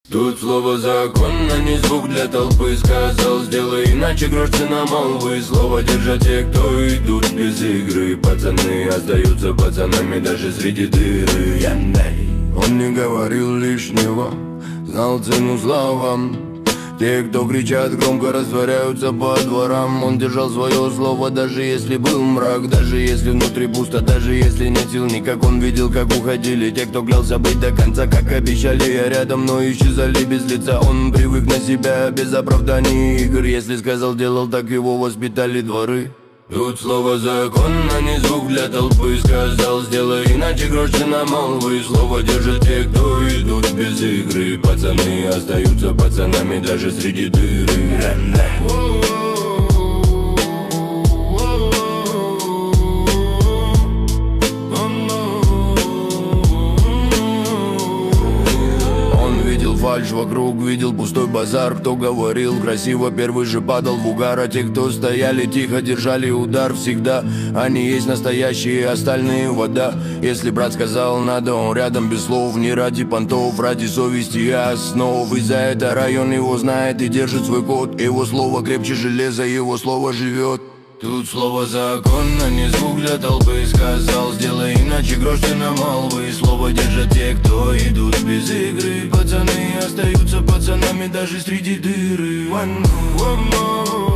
Тут слово закон, а не звук для толпы. Сказал, сделай иначе, грош цена молвы. Слово держат те, кто идут без игры. Пацаны остаются пацанами даже среди дыры. Он не говорил лишнего, знал цену словам. Те, кто кричат громко, растворяются по дворам. Он держал свое слово, даже если был мрак, даже если внутри пусто, даже если нет сил никак. Он видел, как уходили те, кто клялся быть до конца, как обещали, я рядом, но исчезали без лица. Он привык на себя без оправданий игр. Если сказал, делал, так его воспитали дворы. Тут слово закон, а не звук для толпы. Сказал, сделай иначе, грош цена молвы. Слово держат те, кто идут без игры. Пацаны остаются пацанами даже среди дыры. Фальшь вокруг, видел пустой базар. Кто говорил красиво, первый же падал в угар. А те, кто стояли тихо, держали удар всегда. Они есть настоящие, остальные вода. Если брат сказал надо, он рядом без слов. Не ради понтов, ради совести и основ. И за это район его знает и держит свой код. Его слово крепче железа, его слово живет. Тут слово закон, а не звук для толпы. Сказал, сделай иначе, грош цена молвы. Слово держат те, кто идут без игры. Пацаны остаются пацанами даже среди дыры.